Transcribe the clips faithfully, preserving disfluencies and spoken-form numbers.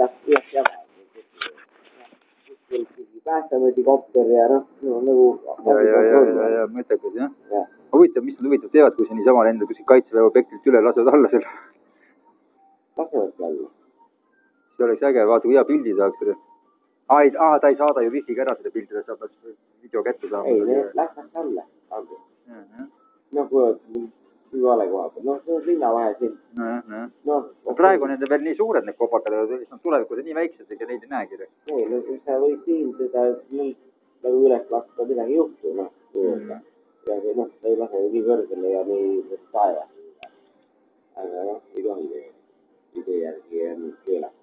jah, jah, jah. Päästamisi kopter ja noh, nagu... Ja, ja, ja, ja, ja, mõttekas, jah. Ja. Huvitav, mis nad huvitav teevad, kui see niisama lendab kuskil kaitseväe objektilt üle, lasevad alla selle. Lasevad alla. See oleks äge, vaata, kui hea pildi saaks selle. Aa, ei, aa, ta ei saada ju wifi'ga ära selle pildi, ta saab video kätte saama. Ei, need läksaks alla. alla. No, kui... Kui vale koha peal. No, see on linna vahe siin. No, no. No, okay. Praegu on need veel nii suured, need kobakad, aga nad tulevikus on nii väiksed, ega neid ei näegi. Ei, no sa võid siin seda nagu üles lasta, midagi juhtu, noh. Mm. Ja noh, ta ei lase nii kõrgele ja nii taeva. Aga noh, ei tohi idee järgi keelata.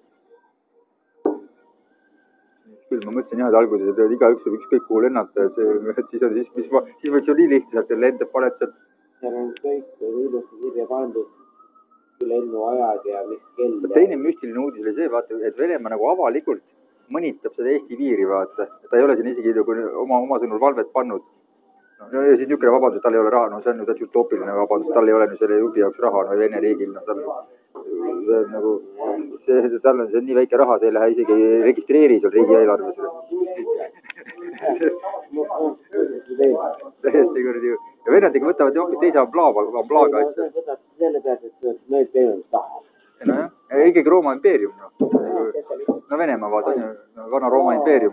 Küll ma mõtlesin jah, et alguses peavad igaüks või ükskõik kuhu lennata, et siis on siis, siis, siis võiks ju nii lihtsalt lendab, paned sealt. Seal on kõik ilusti kirja pandud, lennuajad ja mis kell. Teine müstiline uudis oli see, vaata, et Venemaa nagu avalikult mõnitab seda Eesti piiri, vaata. Ta ei ole siin isegi oma, oma sõnul valvet pannud. No ja siis niisugune vabandus, tal ei ole raha, no see on ju täitsa utoopiline vabandus, tal ei ole nüüd selle jupi jaoks raha, no Vene riigil, no tal see nagu, see, tal on see nii väike raha, see ei lähe isegi registreeri seal riigi eelarves. Täiesti kuradi ju. Ja venadega võtavad hoopis teise amblaaga, amblaaga asja. Võtavad selle pealt, et need teevad tahavad. No jah, ikkagi Rooma impeerium. No, no Venemaa vaata, vana Rooma impeerium.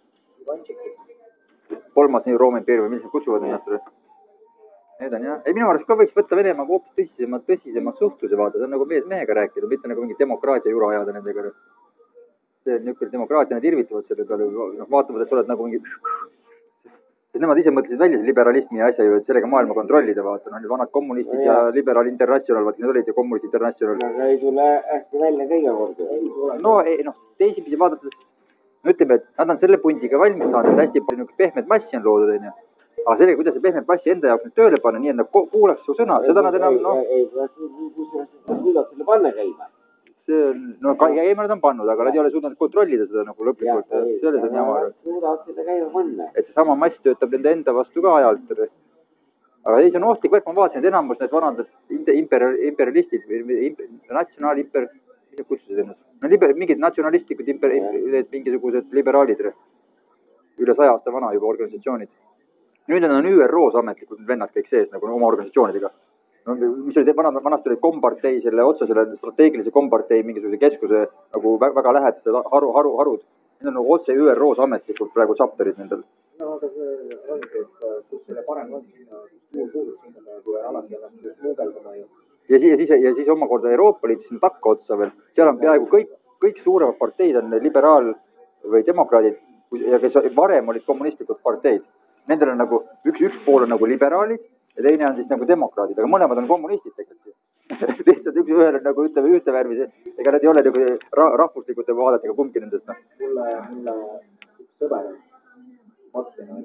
Kolmas nii Rooma impeerium, millised kutsuvad ennast. Need on jah. Ei, minu arust ka võiks võtta Venemaaga hoopis tõsisemad, tõsisemad suhtluse vaata. See on nagu mees mehega rääkida, mitte nagu mingi demokraatia jura ajada nendega. See on niisugune demokraatia, nad irvitavad selle peale. Vaatavad, et sa oled nagu mingi... Sest nemad ise mõtlesid välja see liberalismi ja asja ju, et sellega maailma kontrollida vaata. No need vanad kommunistid ja, ja liberaal international, vaata, need olid ju kommunist international. Aga ei tule hästi välja kõige korda. No, ei, noh, teisipidi vaadates, ütleme, et nad on selle pundiga valmis saanud, et hästi palju pehmed massi on loodud, on ju. Aga sellega, kuidas see pehmed massi enda jaoks nüüd tööle panna, nii et nad kuulaks su sõna, seda nad enam, noh... Ei, kus nad suudavad selle panna käima? See on, no käima nad on pannud, aga nad ei ole suudanud kontrollida seda nagu lõplikult. Selles on jama. Suudavad seda käima panna. Et see sama mass töötab nende enda vastu ka ajalt. Aga ei, see on ohtlik võrk, ma vaatasin, et enamus need vanad imperialistid, natsionaal imper... Mis kutsusid ennast? No liber, mingid natsionalistlikud imper... mingisugused liberaalid. Üle saja aasta vana juba organisatsioonid. Nüüd on Ü R O-s ametlikud vennad kõik sees nagu oma organisatsioonidega. No, mis oli vanast, vanast oli kompartei, selle otsa selle strateegilise kompartei mingisuguse keskuse nagu väga, väga lähedased haru, haru, harud. Need on nagu otse Ü R O-s ametlikult praegu chapterid nendel. No, aga see on, et kus selle parem on sinna, muul puudub sinna, kui alati ennast muudeldama ju. Ja siis, ja, siis, ja siis omakorda Euroopa Liit sinna takka otsa veel. Seal on peaaegu kõik, kõik suuremad parteid on liberaal- või demokraadid, ja kes varem olid kommunistlikud parteid. Nendel on nagu, üks, üks pool on nagu liberaalid, ja teine on siis nagu demokraadid, aga mõlemad on kommunistid tegelikult. Lihtsalt üks ühel on nagu ütleme ühte värvi, ega nad ei ole nagu rahvuslikud vaadetega kumbki nendest. No. Mulle, mulle üks sõber on Martin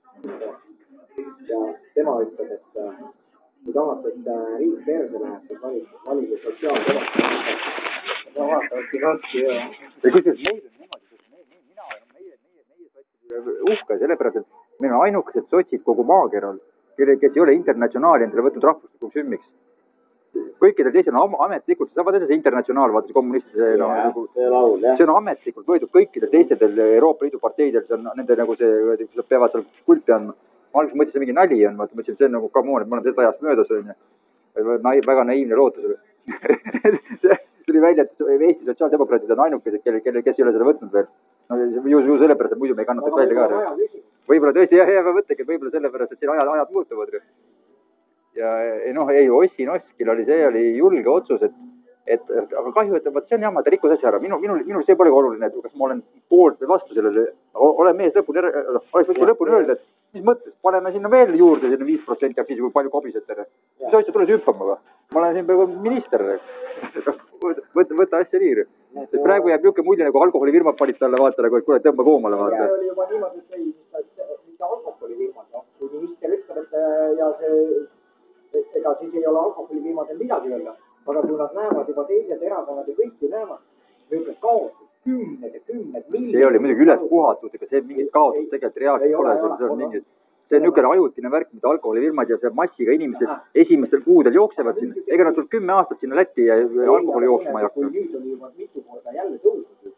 ja tema ütles, et kui tahate, et riik perse läheb, siis valide sotsiaaldemokraatid. Ma vaatavadki vastu ja... Ja kusjuures meil on niimoodi, mina olen meie, meie, meie uhke, sellepärast, et meil on ainukesed sotsid kogu maakeral, kes ei ole internatsionaali endale võtnud rahvuslikuks hümmiks. Kõikidel teisel on ametlikult, sa vaatad see internatsionaal, vaatad kommunistide, no, nagu, see on ametlikult võetud kõikidel teistel Euroopa Liidu parteidel, see on nende nagu see, kus nad peavad seal kulpi andma. Ma alguses mõtlesin, see mingi nali on, ma mõtlesin, see on nagu kamoon, et ma olen sellest ajast möödas, on ju. Väga naiivne lootus. See tuli välja, et Eesti sotsiaaldemokraatid on ainukesed, kelle, kelle, kes ei ole seda võtnud veel. No, ju, ju sellepärast, et muidu me ei kannataks välja ka. Võib-olla tõesti, jah, hea mõttegi, et võib-olla sellepärast, et siin ajad, ajad muutuvad. Ja noh, ei, Ossin Oskil oli, see oli julge otsus, et, et aga kahju, et see on jamma, ta rikkus asja ära. Minul, minul, minul see pole oluline, et kas ma olen poolt või vastu sellele. Ole mees lõpuni, oleks võtku lõpuni öelda, et mis mõttes, paneme sinna veel juurde sinna viis protsenti aktiisi, kui palju kobisetele. Mis asja tuled hüppama või? Ma olen siin praegu minister. Võta, võta asja nii. Praegu jääb niisugune mulje, nagu alkoholifirmad panid talle vaata, nagu, et kuule, tõmba koomale vaata. Ja oli juba niimoodi, et ei, mitte alkoholifirmad, no, kui minister ütleb, et ja see, ega siis ei ole alkoholifirmadel midagi öelda, aga kui nad näevad juba teised erakonnad ja kõiki näevad, niisugune kaotus, kümned ja kümned miljonid. See oli muidugi üles puhatud, ega see mingit kaotust tegelikult reaalselt pole, see on mingid. See on niisugune ajutine värk, mida alkoholifirmad ja see massiga inimesed esimestel kuudel jooksevad sinna. Ega nad tuleb kümme aastat sinna Lätti ja alkoholi jooksma ei hakka. Kui nüüd oli juba mitu korda jälle tõusnud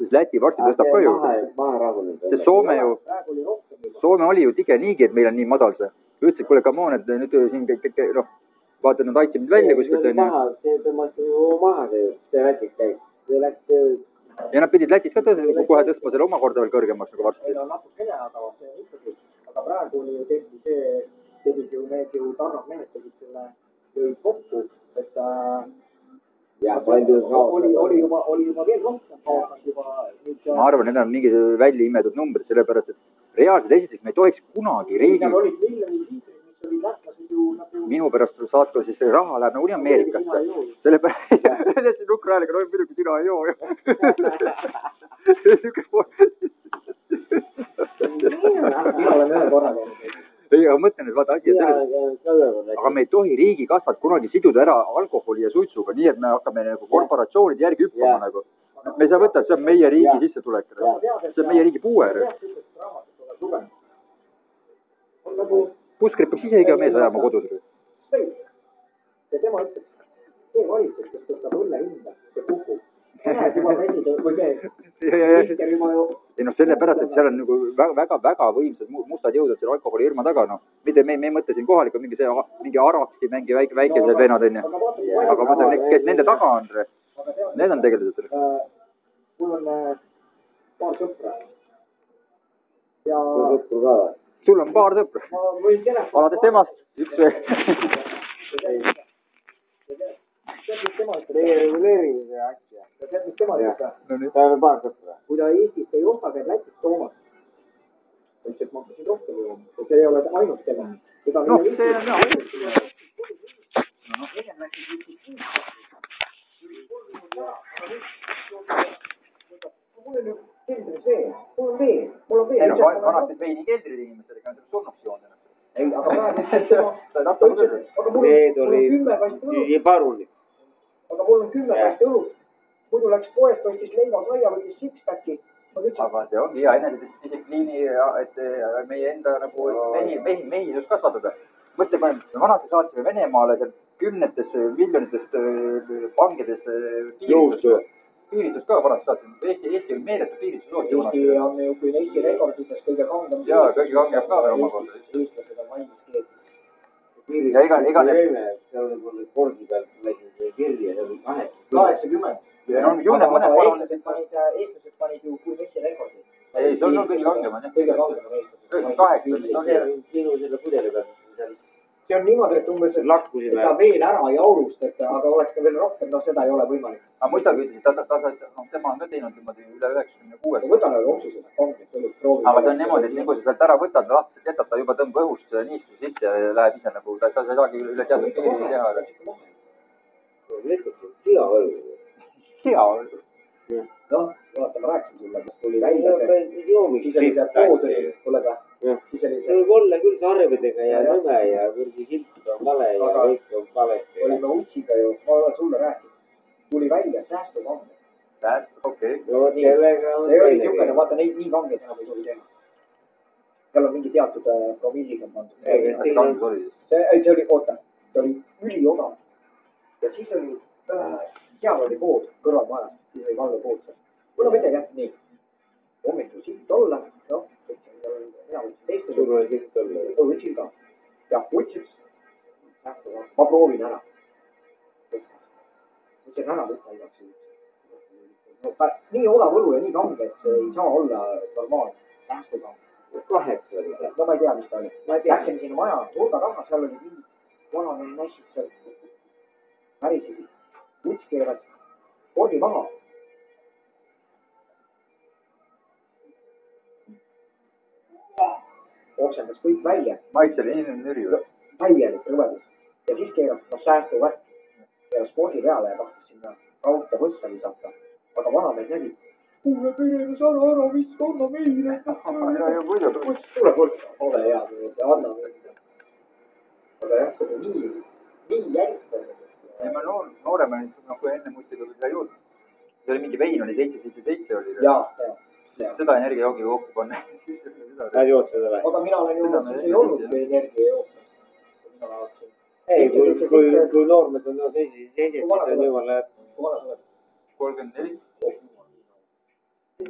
siis Läti varsti tõstab ka ju. Maha ragunud. Sest Soome ju, Soome oli ju tige niigi, et meil on nii madal see. Ütlesid, kuule, come on, et nüüd siin kõik, noh, vaata, nad aitsid mind välja kuskilt. See maha, see tõmmati ju maha, see Lätis käib. See läks... Ja nad pidid Lätis ka tõstab, kohe tõstma selle omakorda veel kõrgemaks nagu varsti. Ei, no natukene, aga see on ikkagi. Aga praegu oli ju tehti see, tegid ju need ju tarnad mehed tegid selle jõid kokku, et ja palju oli, oli, juba, oli juba veel rohkem kaotas juba. Ma arvan, need on mingid välja imetud numbrid, sellepärast, et reaalselt esiteks me ei tohiks kunagi riigi... Seal olid miljonid liitrid, mis oli lätlased ju... Minu pärast saatko siis raha läheb nagu nii Ameerikasse. Sellepärast, et see nukra häälega noib muidugi sina ei joo. Mina olen ühe korraga. Ei, aga mõtlen, et vaata asi on selles, aga me ei tohi riigikassat kunagi siduda ära alkoholi ja suitsuga, nii et me hakkame nagu korporatsioonide järgi hüppama nagu. Me ei saa võtta, et see on meie riigi sissetulek. See on meie riigi puuer. Puskrit peaks ise iga mees ajama kodus. Ja tema ütles, see valitsus, kes tõstab õlle hinda, see kukub. Näed juba president või see minister juba ju... Ei noh, sellepärast, et seal on nagu väga-väga võimsad mustad jõudad seal alkoholi hirma taga, noh. Mitte me ei mõtle siin kohalikult mingi see, mingi Araksi, mingi väikesed venad, on ju. Aga mõtlen, kes nende taga on, need on tegelikult. Mul on paar sõpra. Ja... Sul on paar sõpra. Alates temast, üks või. Tead, mis tema ütleb? Meie reguleerimise asja. Tead, mis tema ütleb? Ta on paar sõpra. Kui ta Eestist ei osta, käib Lätist Toomas. Ütleb, et ma hakkasin rohkem jooma. See ei ole ainult tema. Noh, see on ainult. Mul on ju keldris veel. Mul on veel. Mul on veel. Ei no, vanastis veini keldrid inimestele, kes on surnuks joonud. Ei, aga praegu tema... Need oli paruni. Aga mul on kümme kasti õlut. Muidu läks poest, võttis leiva saia, võttis six-packi. Aga see ongi hea enesedistsipliini, et meie enda nagu mehidust kasvatada. Mõtle, kui me vanasti saatsime Venemaale kümnetes miljonitest pangides piiritus ka vanasti saatsime. Eesti, Eesti oli meeletu piiritus. Eesti on ju kui Eesti rekordites kõige kangem. Jaa, kõige kangem ka veel omakorda. Eestlased on valmis keelt. Ja ega, ega need... See oli mul kordi pealt läinud kirja, see oli kaheksakümmend. Ja no, ju need mõned parun... Eestlased panid ju kui Eesti rekordi. Ei, see on kõige kangem. Kõige kangem on eestlased. Kaheksa. Sinu selle pudeli pealt. See on niimoodi, et umbes, et ta veel ära ei aurust, et aga oleks ta veel rohkem, no seda ei ole võimalik. Aga muidugi ütlesid, ta, ta, ta, no, tema on ka teinud niimoodi üle üheksakümne kuue. Võta nüüd otsused, kanged, sulud, proovi. Aga see on niimoodi, et nii kui sa sealt ära võtad, lahti jätad, ta juba tõmba õhust niistu sisse ja läheb ise nagu, ta, ta ei saagi üle teatud piiri teha. Lihtsalt hea õlg. Hea õlg. Noh, vaata, ma rääkisin sulle, mis tuli välja see. Joomiks. Siis oli see pood, tuleb või? Siis oli see. Võib olla küll sarvedega ja nõme ja kurgi silt on vale ja kõik on valesti. Olime utsiga ju, ma olen sulle rääkinud. Tuli välja säästukange. Säästu, okei. No sellega on... See oli niisugune, vaata, neid nii kangeid enam ei tohi teha. Seal on mingi teatud promilliga pandud. See oli, oota, see oli üliodav. Ja siis oli, seal oli pood kõrval majas. Siis oli valve pood seal. Kuna mitte jah, nii. Hommikul silt olla, noh, mina võtsin teist. Sul oli silt olla. Võtsin ka. Ja võtsiks. Ma proovin ära. Võtsin ära võtta igaks juhuks. Nii odav õlu ja nii kange, et see ei saa olla normaalne. Säästukange. Kaheksa oli. No ma ei tea, mis ta oli. Läksime sinna maja, nurga taha, seal oli mingi vanane nässid seal. Pärisid. Vuts keeras. Kordi maha. Oksendas kõik välja. Maitseli inimene nüri või? Täielik rõvedus. Ja siis keeras no, säästu värk. Keeras spordi peale ja tahtis sinna raudta võssa lisata. Aga vanamees nägi. Kuule perenes ära, ära vist anna meile. Tule võtta. Ole hea. Anna meile. Aga jah, see oli nii, nii jälgitav. Ei, ma noor, noorema, noh, kui enne muistiga seda juurde. See oli mingi vein, oli seitse seitse seitse oli. Jaa, jaa. Seda energiajoogi kokku panna. Lähed jootsa selle? Aga mina olen ju, siis ei olnud energiajooksa. Ei, kui, kui, kui noormed on no seitse seitse, siis on jumala... Kui vana sa oled? kolmkümmend neli.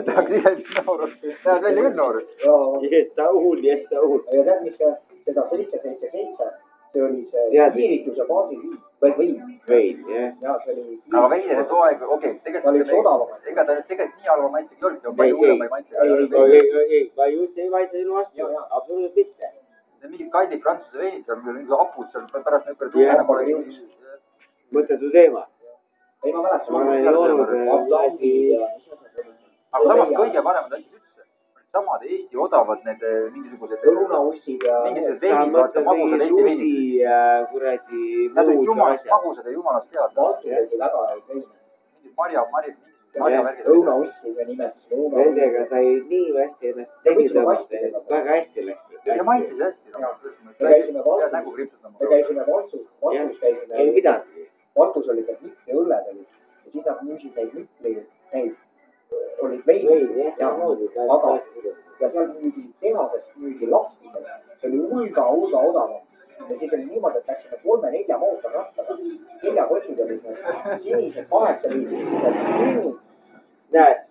aga ise noor, näed välja küll noor. Yes, Saul, yes, Saul. Ja tead, mis seda seitse seitse seitse, see oli see kiirituse baasil või võin. Vein, jah. Ja see oli... Aga vein, et too aeg, okei, tegelikult ega ta tegelikult nii halva maitsega ei olnud, see on palju hullema maitsega. Ei, ei, ei, ma just ei maitse sinu vastu, absoluutselt mitte. Mingid kallid prantsuse veinid, seal on mingid apud, seal pärast nükkel tuua. Mõtle su teema. Ei, ma mäleks. Ma olen joonud asi. Aga samas kõige paremad asjad üldse. Samad Eesti odavad need mingisugused... Õunaussid ja... Mingisugused veinid, vaata, magusad Eesti veinid. Kuradi... Nad on jumalast magusad ja jumalast head. Valtu oli väga vein. Mingid marja, marja, marja värgid. Õunaussid ja nimetasid. Nendega sai nii hästi ennast tegi tõmmata. Väga hästi läks. Ja maitses hästi. Me käisime Valtus. Me käisime Valtus. Valtus käisime... Ei midagi. Valtus olid need mitri õlled olid. Ja siis nad müüsid neid mitri, neid olid veini. Vein, jah. Aga, ja seal müüdi tehasest, müüdi lastides. See oli hulga, hulga odavam. Ja siis oli niimoodi, et läksime kolme-nelja mootorrattaga. Nelja kotid olid need sinised, kaheksa viis. Näed.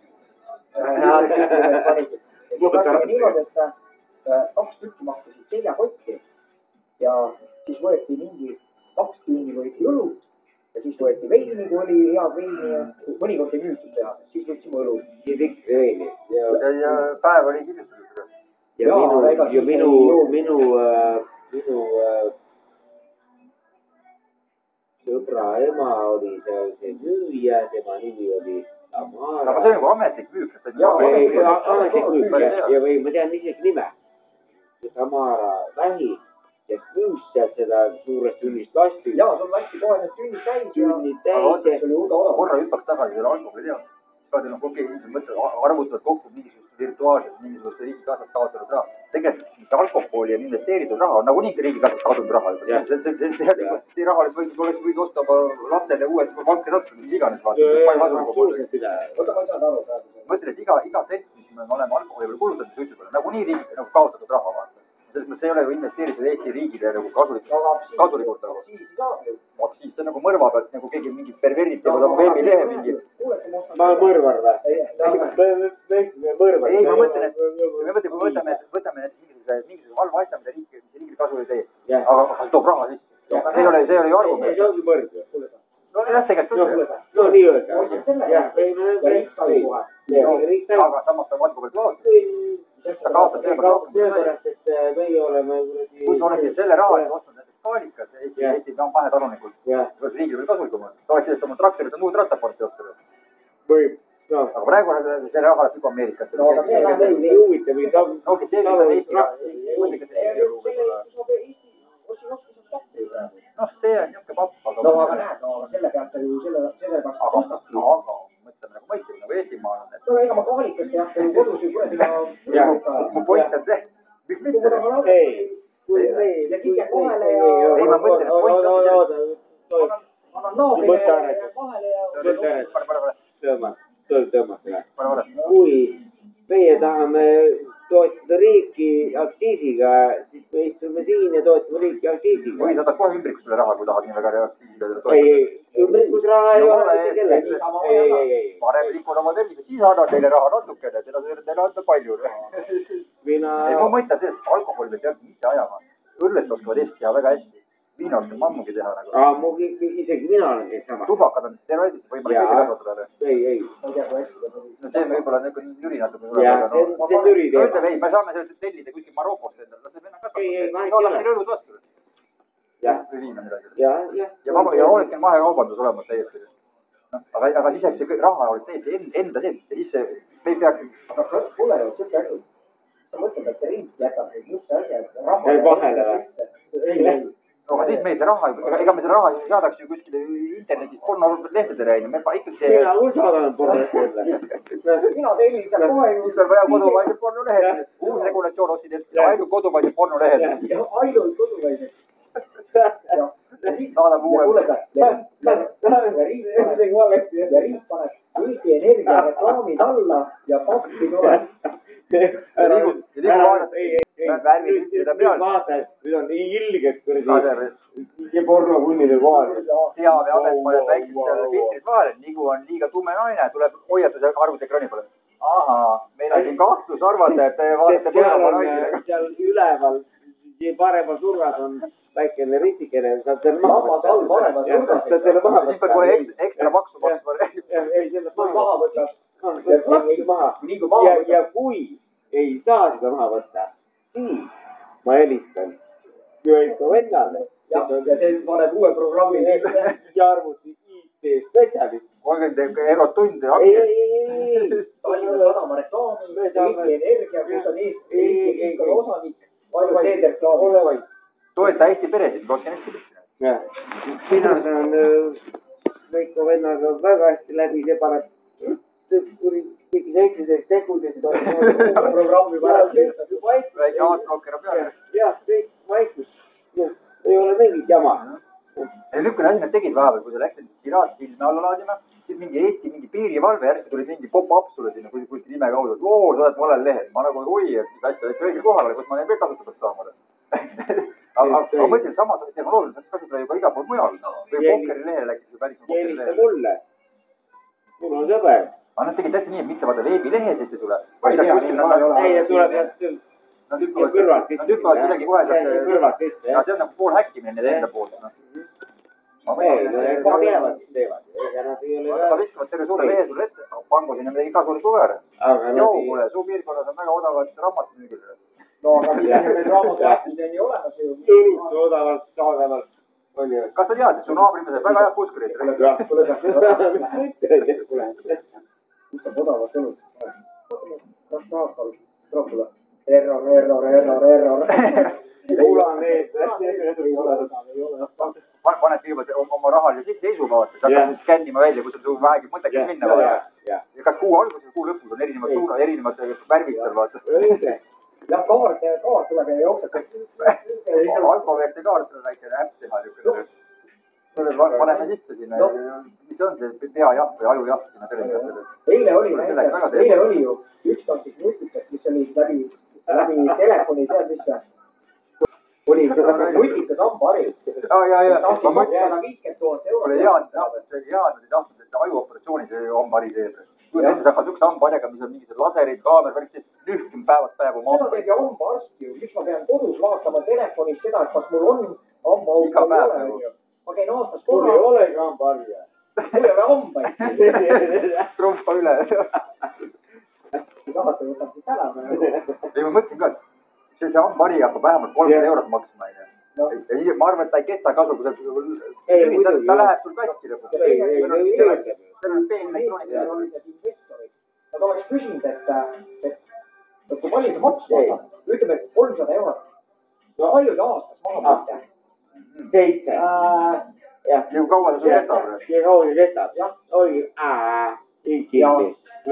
Niimoodi, et kaks tükki maksasid seljakotti. Ja siis võeti mingi kaks tünni võeti õlut. Ja siis võeti veini, kui oli head veini ja mõnikord ei müütud teha, siis võtsime õlu. Siis ikka veini. Ja päev oli kindlustatud. Ja minu, ja minu, minu, minu sõbra ema oli seal see müüja, tema nimi oli Tamara. Aga see on nagu ametlik müük. Ametlik müük ja või ma tean isegi nime. Tamara Vähi. Kes müüs sealt seda suurest tünnist lasti. Jaa, sul lasti kohe need tünnid täis. Tünnid täis. Korra hüppaks tagasi selle alkoholi teha. Ka teil on kogu inimesed mõtlevad, arvutavad kokku mingisugust virtuaalset, mingisugust riigikassast kaotatud raha. Tegelikult alkoholi ja investeeritud raha on nagu nii riigikassast kaotatud raha. See raha oleks võinud osta lastele uued valke tattu, mis iganes vaata. Oota, ma ei saanud aru. Mõtlen, et iga sent, mis me oleme alkoholi peale kulutanud, suitsu peale, nagu nii riigi kaotatud raha vaata. Selles mõttes ei ole ju investeeritud Eesti riigile nagu kasulikult nagu. Aktsiis, see on nagu mõrva pealt, nagu keegi mingi perverdid teevad oma veebilehe mingi. Ma olen mõrvar või? Mõrvar. Ei, ma mõtlen, et me mõtleme, kui võtame, võtame mingisuguse valva asja, mida riigile kasu ei tee. Aga see toob raha sisse. See ei ole, see ei ole ju argument. See ongi mõrv. No jah, tegelikult küll. No nii öelda. Aga samas ta valgu pealt lood. Ta kaotab seepärast, et meie oleme... Kui sa oleksid selle raha ostnud näiteks kaalikas, Eesti on pahetalunikult, võiks riigile veel kasulikumad. Ta oleks sellest oma traktorit ja muud rattaporti ostnud. Võib. Aga praegu on selle raha oleks juba Ameerikas. No aga see on meil nii huvitav. No okei, see on Eesti noh, see on niuke papp. No aga näed, no selle pealt ju selle pealt kostab. Aga mõtleme nagu mõistlik, nagu Eestimaal on. No ega ma kaalikast jah, kui kodus ju kuradi mu point on see, miks mitte? Ei, ja kike kohele ja... Ei, ma mõtlen, et point on see. Annan naabrile ja kohele ja... Tõmma, tõmma. Kui meie tahame toetada riiki aktsiisiga, siis me istume siin ja toetame riiki aktsiisiga. Või saadad kohe ümbrikus selle raha, kui tahad nii väga aktsiisiga toetada. Ei, ümbrikus raha ei ole mitte kellegi. Ei, ei, ei. Parem rikun oma tervise, siis annad teile raha natukene, seda teile anda palju. Mina... Ei, ma mõtlen sellest, alkoholi peab teadma ise ajama. Õllet oskavad Eesti teha väga hästi. Viina oskavad mammugi teha nagu. Aa, mu isegi mina olen kõik sama. Tubakad on steroidid, võimalik kõige kasvatada. Ei, ei. No see võib-olla Jüri natuke. Jah, see on Jüri teema. Ütleme, ei, me saame sellest tellida kuskil Marokost endale. Las see venna kasvatada. Ei, ei, ma ei ole. Saadab õlud vastu. Jah. Või viina midagi. Jah, jah. Ja olekski mahekaubandus olemas täiesti. Aga, aga siis eks see raha oleks täiesti enda sees. Ja siis see, me ei peaks... Aga kuule ju, siuke asi. Sa mõtled, et riik jätab just see asi, et raha... Ei vahele või? Ei, ei. No, aga siis meil see raha, ega me selle raha saadaks ju kuskile internetis pornolehtedele ainu, me ikkagi see... Mina kui saadan pornolehtedele. Mina tellin seal kohe ju... Siis on vaja koduvaised pornolehed. Uus regulatsioon ossid, et ainult koduvaised pornolehed. Ainult koduvaised. Saadab uue... Ja riik paneb kõigi energiareklaamid alla ja pappi tuleb. Ja liigu vaadata... Vaata, nüüd on nii ilged kuradi ja pornokunnide kohal. Teaveamet paneb väiksed seal filtrid vahele, nii kui on liiga tume naine, tuleb hoiatus ja arvuti ekraani peale. ahaa, meil on siin kahtlus arvata, et te vaatate põlema raisile. Seal üleval, paremal surgas on väikene ristikene, saad selle maha võtta. Saad selle maha võtta. Siis pead kohe ekstra paksu maksma. Ei, sellest maha võtta. Ja kui ei saa seda maha võtta, siis ma helistan Veiko vennale. Ja see paneb uue programmi ja arvuti I T-spetsialist. kolmkümmend eurot tund. Ei, ei, ei. Tallinna Sadama reklaami, Eesti Energia, kus on Eesti osanik, palju seeder reklaami. Toeta Eesti peresid, kakskümmend hästi. Mina saan Veiko vennaga väga hästi läbi, see paneb kõiki seitseteist sekundit. Programmi pärast. Väike aasblokker peale. Jah, kõik vaikus. Ei ole mingit jama. Lükkune asi nad tegid vahepeal, kui sa läksid piraatfilmi alla laadima, siis mingi Eesti, mingi piirivalve järgi tuli mingi pop-up sulle sinna kuskil nime kaudu, et oo, sa oled valel lehel. Ma nagu, oi, et mis asja, et õige kohale, kus ma neid veel tasutada saama. Aga mõtlen, samas tehnoloogia saaks kasutada juba iga pool mujal. Või pokkeri lehel äkki päris pokkeri lehel. Eelista mulle. Mul on sõber. Aga nad tegid täitsa nii, et mitte vaata veebilehes ei tule. Ei, tuleb jah. Nad hüppavad kuidagi kohe sealt. Ja see on nagu pool häkkimine nende enda poolt. Ei, nad teevad, teevad. Nad viskavad terve suure lehe sulle ette, pangu sinna midagi kasulikku väär. Joo, kuule, suu piirkonnas on väga odavad raamatmüügil. No, aga mis on need raamatuäpid on ju olemas ju. Eriti odavalt saadavalt. Kas sa tead, et su naabri mees väga hea puskurid? Kus on odavalt olnud? Kas tahab troopule? Error, error, error, error. Kula need. Paned kõigepealt oma rahalise seisukohast, sa hakkad skännima välja, kus on vähegi mõttekas minna. Kas kuu alguses ja kuu lõpus on erinevad suuna, erinevad värvid seal vaata. Jah, kaart, kaart tuleb ja jookseb. Alfaveerte kaart on väike äpp teha. Paneme sisse sinna, mis on see peajaht või ajujaht sinna tõenäoliselt. Eile oli näiteks, eile oli ju üks on siis nutikas, mis oli läbi, läbi telefoni, tead mis see? Oli nutikas hambahari. Aa, jaa, jaa. Tahti kakssada viiskümmend tuhat eurot. Oli head, see oli head, et tahtnud, et ajuoperatsioonis hambahari teeb. Kui näiteks hakkad üks hambaharjaga, mis on mingisugused laserid, kaamer, värksid, nühkim päevast päev oma hamba. Seda teeb ju hambaarst ju. Miks ma pean kodus vaatama telefonis seda, et kas mul on hambahauka või ole? Ma käin aastas korra. Mul ei olegi hambaharja. Mul ei ole hambaid. Trumpa üle. Kui tahate, võtab siis ära. Ei, ma mõtlesin ka, et see hambahari hakkab vähemalt kolmsada eurot maksma. Ja ma arvan, et ta ei kesta kasu, kui ta läheb sul katki lõpuks. Ei, ei, ei, ei. Nad oleks küsinud, et kui palju see maksma on, ütleme, et kolmsada eurot. Palju see aastas maha võtta? Seitse. Ja kui kaua ta sul kestab? Ja kaua ta kestab? Oli ää, ikildi.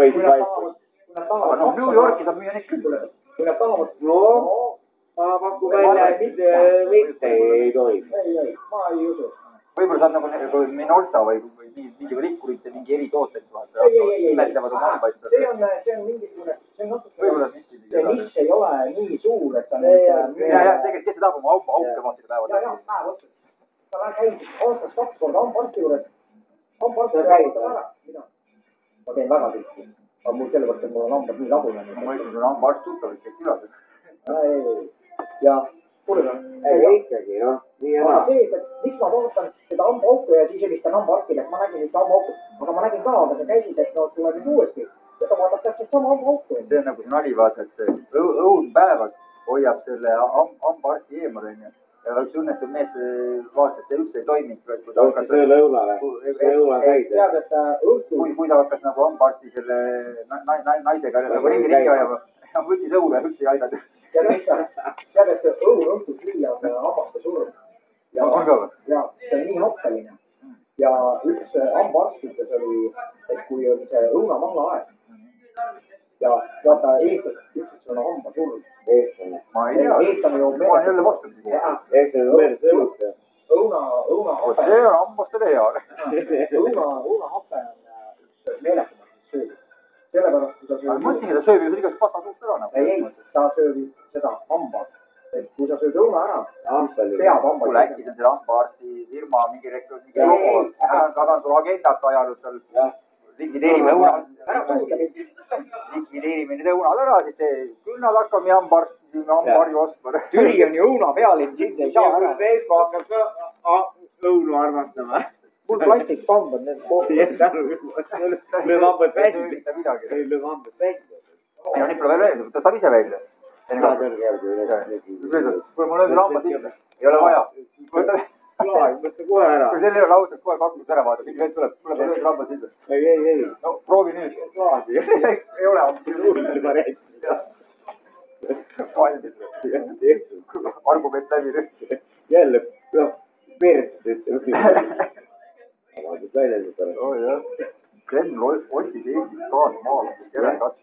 No New Yorki saab müüa neid küll. Kui nad tahavad... No, ma pakku välja, et mitte ei tohi. Ei, ei, ma ei usu. Võib-olla saab nagu Minolta või mingi rikkurite mingi eritooted. Ei, ei, ei, ei. Imetlevad oma hambaid. See on, see on mingisugune, see on natuke... See niss ei ole nii suur, et ta... Ja, ja, tegelikult kes tahab oma auke vaatida päevad. Ja, ja, päev otsus. Ta läheb käib aastas kaks korda hambaarsti juures. Hambaarsti käib ära. Ma teen väga tihti. Aga mul sellepärast, et mul on hambad nii lagunenud. Ma mõtlen, et on hambaarst tuttav, et kes külas. Ei, ei. Ja, kurva. Ei, ikkagi, noh. Aga see, et miks ma vaatan seda hambaauku ja siis helistan hambaarstile, et ma nägin seda hambaauku. Aga ma nägin ka, aga sa käisid, et no tuleb nüüd uuesti. Ja ta vaatab täpselt sama hambaauku. See on nagu see nali, vaata, et see õun päevas hoiab selle hambaarsti eemal. Ja üks õnnetud mees vaatas, et see üldse ei toiminud. Tõesti see lõunale. See lõuna käid. Tead, et õhtul... Kui ta hakkas nagu hambaarsti selle naisega nagu ringi ringi ajama, võttis õule ja üldse ei aidanud. Tead, et õun õhtul lüüa on hambaste surm. Ja see on nii happeline. Ja üks hambaarstides oli, et kui oli see õunamahla aeg. Ja vaata, eestlased ütles, et see on hamba surm. Eestlane. Ma ei tea. Eestlane ju meelest. Ma olen jälle vastupidi. Eestlane ju meelest õuta. Õuna, õuna hape. See on hambastele hea. Õuna, õuna hape on üks meelekamast sööb. Sellepärast, kui ta sööb... Ma mõtlengi, ta sööb ju igast pasta suust ära. Ei, ei, ta sööb seda hamba. Et kui sa sööd õuna ära, siis peab hamba. Kui äkki on selle hambaarsti firma mingi logo. Nad on sul agendat ajanud seal likvideerime õunad , ära suuda mind . likvideerime need õunad ära , siis see, küll nad hakkame jambar , jambari ostma . Türi on ju õuna pealinn , sind ei saa ära . Veiko hakkab ka õunu armastama . mul plastikkambad , need lööb hambad välja . midagi . lööb hambad välja . ei no nii pole veel öeldud , ta saab ise välja . kui mul on hambad sisse , ei ole vaja . mõtle kohe ära . kui seal ei ole ausalt kohe kakkus ära vaata , mingi vend tuleb , tuleb ja lööb hambad sisse . ei , ei , ei . no proovi nüüd . ei ole hambad . argument läbi nüüd . jälle , noh , veeretasid . avaldus välja nüüd pärast . oo jah . Kreml ostis Eestis gaasmaalast järelkasvu .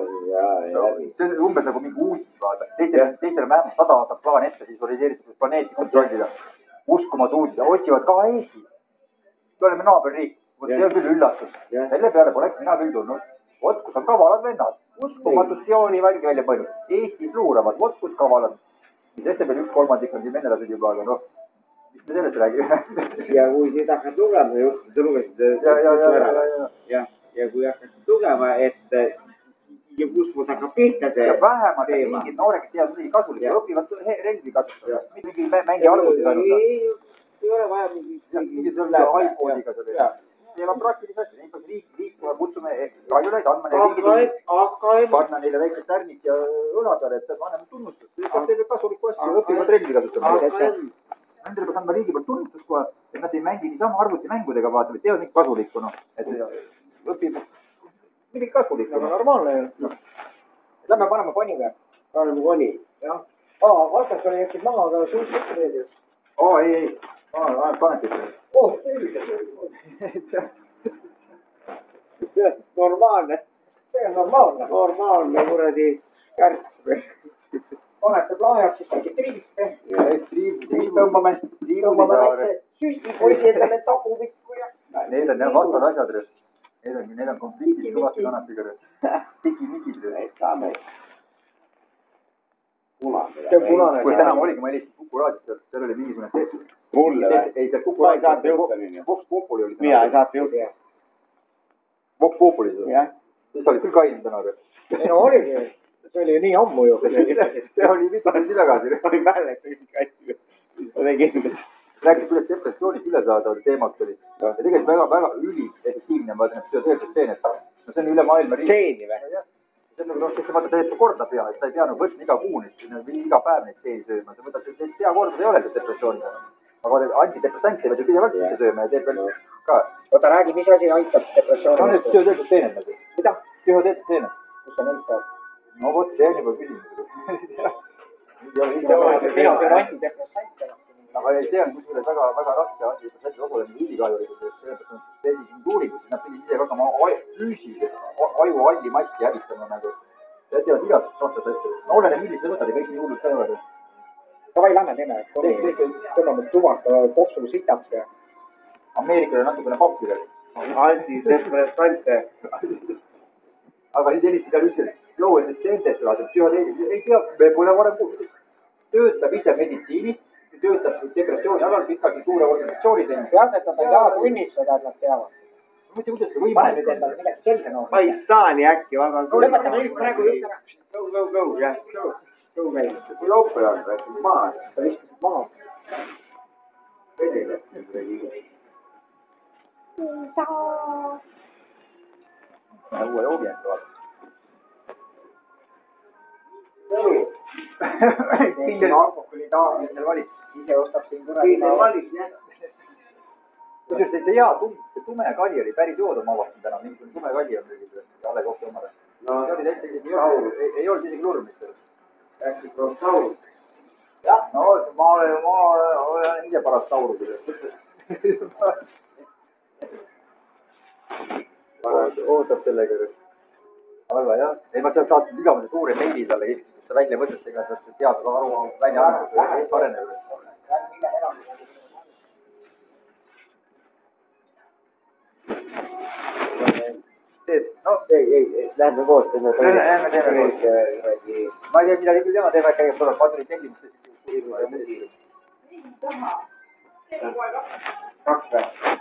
see on umbes nagu mingi uudis , vaata . teistele , teistele vähemalt sada aastat plaan ette visualiseeritud planeeti kontrollida . uskumatu uudis , otsivad ka Eestis . me oleme naaberriik , vot see on küll üllatus . selle peale poleks mina küll tulnud . vot kus on kavalad vennad , uskumatu spiooni värgi välja mõelnud . Eestis luuravad , vot kus kavalad . sest veel üks kolmandik on siin venelased juba , aga noh , mis me sellest räägime . ja kui seda hakkad lugema , just sa lugesid ja , ja , ja , ja , ja , ja , ja kui hakkad lugema , et ja kus mul hakkab pihta see . ja vähemalt mingid noored , kes teavad midagi kasulikku , õpivad relvi kasutamist , mitte mingi mängi arvutis ainult . ei , ei ole vaja mingi . mingi selle iPhone'iga selle . teevad praktilisi asju , neid peaks riik , riik tuleb , kutsume Kaljulaid andma neile riigid , panna neile väiksed tärnid ja õladele , et anname tunnustust . nad teevad kasulikku asju , õpivad relvi kasutamist . Nendele peaks andma riigi poolt tunnustust kohe , et nad ei mängi niisama arvutimängudega , vaata , teevad midagi kasulikku , noh , et õpib midagi kasulikku . aga normaalne ju . Lähme paneme koni või ? paneme koni . jah . aa , alkoholi jätsid maha , aga suust ikka veel ju . oo , ei , ei , ainult paned ikka . oh , selge . normaalne , see on normaalne . normaalne kuradi kärp . panete plaajaks siis mingi triiske . triib tõmbame , tõmbame väikse süstipoisi endale tagumikku ja . need on jah vastavad asjad , need on , need on konfliktid kõvasti kanapiga . piki-mikid . saame . punane . see on punane . kui täna oligi , ma helistasin Kuku raadiost , seal oli mingisugune . mulle või ? ei , seal Kuku ma ei saate juht olin ju . Vox Populi oli . mina ei saate juht . Vox Populi see . jah . sa olid küll kaine täna või ? ei no oligi , see oli ju nii ammu ju . see oli mitu tundi tagasi . oli mäletan kõik asju . ma tegin . rääkis , kuidas depressioonist üle saada teemaks oli . ja tegelikult väga , väga üliefektiivne , ma ütlen , et psühhoteelset seenet . no see on üle maailma riik . seeni või ? see on nagu noh , kes vaata teeb korda pea , et sa ei pea nagu võtma iga kuu neid , iga päev neid seeni sööma , sa võtad neid pea korda , ei ole see depressiooniga . aga antidepressant teevad ju pidevalt sisse sööma ja teeb veel ka . oota , räägi , mis asi aitab depressiooni no need psühhoteelsed seened nagu . mida ? psühhoteelsed seened . kus sa neid saad ? no vot , see on juba küsimus . mina söön antidepressante . aga ei , see on kusjuures väga , väga raske antidepressantide osalemine ülikahjulikult , sest sellepärast nad tegid mingi uuringu , siis nad pidid ise kasvama füüsiliselt aju allimassi hävitama nagu . Nad teevad igasugust tohtet asju . no oleneb , millised võtad ja kõik nii hullud ka ei ole . davai , lähme teeme . tõmbame tubaka kopsu sitaks ja . Ameerikale natukene pappi veel . antidepressante . aga siis helistasid talle ütles , et joo , et need seentest tulevad , psühhoteerid , ei tea , me pole varem kuulnud . töötab ise meditsiinis , töötab depressiooni alal pikalt suure organisatsiooni teinud . jah , et nad ei taha tunnistada , et nad teavad . ma mõtlen , kuidas see pane võimalik nüüd endale midagi selga ma noorma . ei saa nii äkki , vabandust . lõpetame nüüd praegu just ära . go , go , go , jah , go . go meil . kui jope on , räägime maha . sa viskasid maha . selline . uue joogi enda vaata . siin alkoholi taha , kindel valik . ise ostab siin kuradi . kindel valik , jah . kusjuures see hea tum- , see tume kali oli päris joodum , ma avastasin täna , mingisugune tume kali on müügil , Kalle Kohvi omale . no see oli täitsa , ei olnud , ei olnud isegi lurmist seal . äkki proov Saul . jah , no ma olen , ma olen ise paras Taurusel . ootab sellega . väga hea , ei ma sealt saatsin igavese suure meili talle , kus ta välja võttis , ega ta teadus aru välja arvatud , areneb . no ei , ei , ei , lähme koos , teeme . Lähme teeme koos. ma ei tea , midagi küll tema teeb , äkki tuleb Kadri tellimust . kaks või ? no ,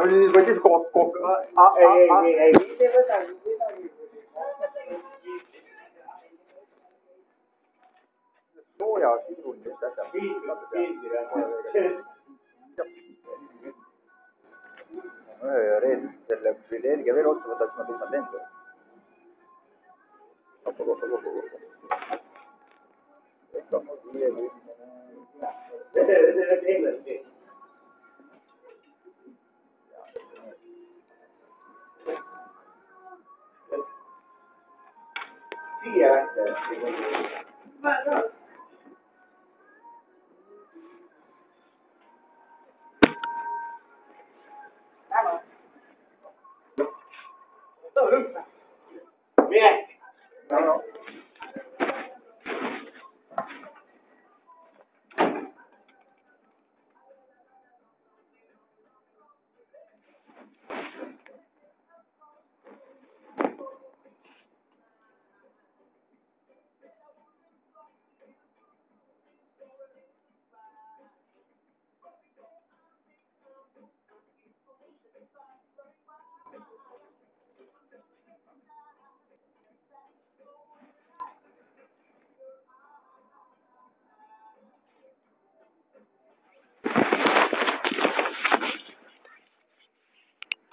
no nüüd võttis kokku. ei, ei, ei, ei, mitte võta, midagi. Sooja sidruni just asja. Reed, selle energia veel otsa võtaks, ma tõstan lendu. Koppa, koppa, koppa, koppa. Koppa, viie, viie. Siia lähte.